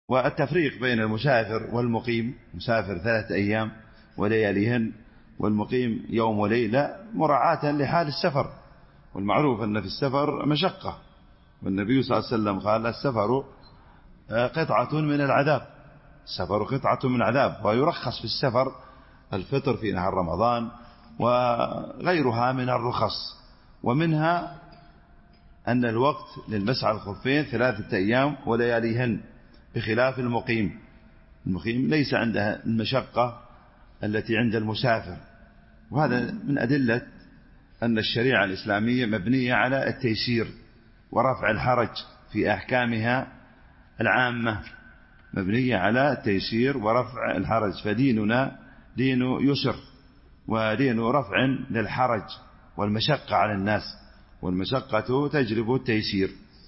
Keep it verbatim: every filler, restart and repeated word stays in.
والتفريق بين المسافر والمقيم، مسافر ثلاثة أيام ولياليهن والمقيم يوم وليلة، مراعاة لحال السفر. والمعروف أن في السفر مشقة، والنبي صلى الله عليه وسلم قال السفر قطعة من العذاب، السفر قطعة من العذاب. ويرخص في السفر الفطر في نهار رمضان وغيرها من الرخص. ومنها أن الوقت للمسح على الخفين ثلاثة أيام ولياليهن، بخلاف المقيم. المقيم ليس عنده المشقة التي عند المسافر. وهذا من أدلة أن الشريعة الإسلامية مبنية على التيسير ورفع الحرج في أحكامها العامة، مبنية على التيسير ورفع الحرج. فديننا دين يسر ودين رفع للحرج والمشقة على الناس، والمشقة تجلب التيسير.